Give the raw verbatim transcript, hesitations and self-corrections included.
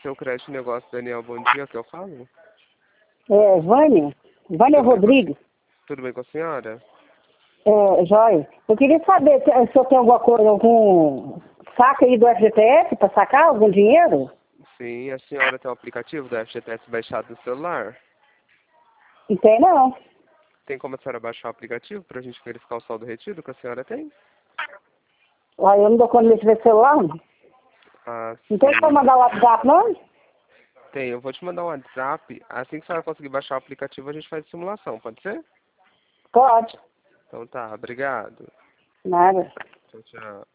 seu crédito negócio, Daniel, bom dia, que eu falo? É, Vânia? Vânia Tudo bem Rodrigues. com- Tudo bem com a senhora? É, Jóia. Eu queria saber se, se o senhor tem alguma coisa, algum saca aí do F G T S para sacar algum dinheiro? Sim, a senhora tem o aplicativo do F G T S baixado no celular? Não tem, não. Tem como a senhora baixar o aplicativo para a gente verificar o saldo retido que a senhora tem? Lá eu não dou conta de ver celular, não. Ah, Não tem sim. como mandar o WhatsApp, não? Tem, eu vou te mandar um WhatsApp. Assim que a senhora conseguir baixar o aplicativo, a gente faz a simulação, pode ser? Pode. Então tá, obrigado. Nada. Tchau, tchau.